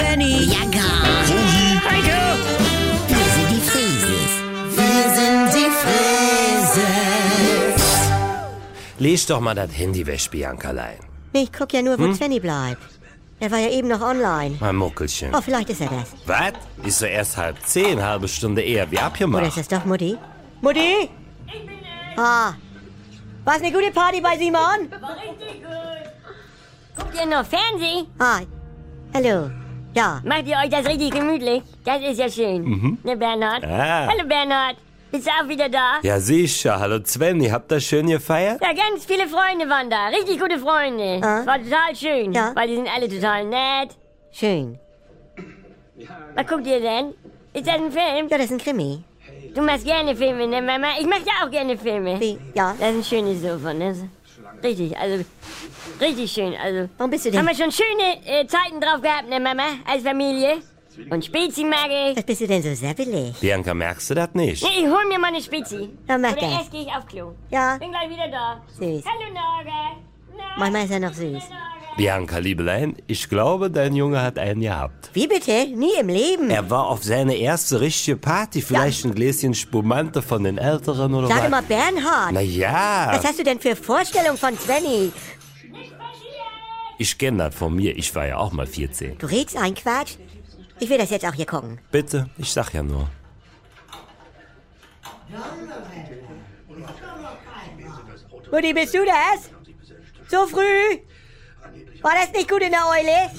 Svenny, Bianca, Heiko! wir sind die Frieses. Wir sind die Frieses. Leg doch mal das Handy weg, Biancalein. Nee, ich guck ja nur, wo Svenny bleibt. Er war ja eben noch online. Mein Muckelchen. Oh, vielleicht ist er das. Was? Ist so erst 9:30, halbe Stunde eher wie Oder abgemacht. ist das doch Mutti? Mutti? Ah. War es eine gute Party bei Simon? War richtig gut. Guckt ihr noch Fernsehen? Ah. Hallo. Ja. Macht ihr euch das richtig gemütlich? Das ist ja schön. Ne, Bernhard? Ah. Hallo, Bernhard. Bist du auch wieder da? Ja, sicher. Hallo Svenny, habt ihr schön gefeiert? Ja, ganz viele Freunde waren da. Richtig gute Freunde. Ah. Es war total schön. Ja. Weil die sind alle total nett. Schön. Was guckt ihr denn? Ist das ein Film? Ja, das ist ein Krimi. Du machst gerne Filme, ne, Mama? Ich mach ja auch gerne Filme. Wie? Ja. Das ist ein schönes Sofa, ne? Richtig, also, richtig schön, also. Warum bist du denn? Haben wir schon schöne Zeiten drauf gehabt, ne, Mama? Als Familie. Und Spezi mag ich. Was bist du denn so säppelig? Bianca, merkst du das nicht? Nee, ich hol mir mal eine Spezi. Ja, mach Oder das. erst gehe ich auf Klo. Ja. Bin gleich wieder da. Süß. Hallo, Naga. Na, Manchmal ist er noch süß. Bianca, Liebelein, ich glaube, dein Junge hat einen gehabt. Wie bitte? Nie im Leben. Er war auf seine erste richtige Party. Vielleicht ein Gläschen Spumante von den Älteren oder Sag was? mal, Bernhard. Na ja, Was hast du denn für Vorstellungen von Svenny? ich kenne das von mir. Ich war ja auch mal 14. Du redst ein Quatsch? Ich will das jetzt auch hier gucken. Bitte, ich sag ja nur. Mutti, bist du das? So früh? War das nicht gut in der Eule?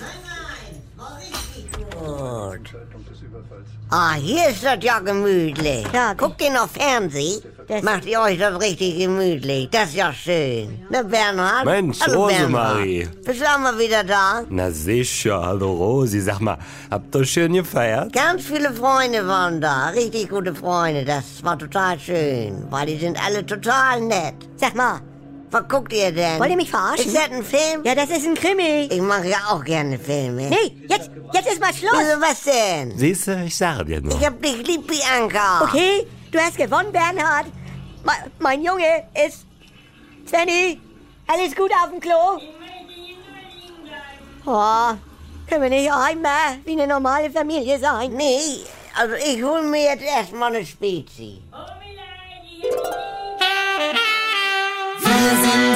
Gut. Ah, hier ist das ja gemütlich. Ja. Guckt ihr noch Fernsehen? Das- Macht ihr euch das richtig gemütlich? Das ist ja schön. Ne, Bernhard? Mensch, Hallo, Rosemarie. Bernhard. Bist du auch mal wieder da? Na sicher, hallo Rosi. Sag mal, habt ihr schön gefeiert? Ganz viele Freunde waren da. Richtig gute Freunde. Das war total schön. Weil die sind alle total nett. Sag mal, Was guckt ihr denn? wollt ihr mich verarschen? Ist das ein Film? Ja, das ist ein Krimi. Ich mache ja auch gerne Filme. Nee, jetzt ist mal Schluss. Wieso, was denn? Siehst du, ich sage dir nur. Ich hab dich lieb, Bianca. Okay, du hast gewonnen, Bernhard. Mein Junge ist... Svenny, alles gut auf dem Klo? Oh, können wir nicht einmal wie eine normale Familie sein? Nee, also ich hol mir jetzt erstmal eine Spezi. Oh, mir leid, ich hab die-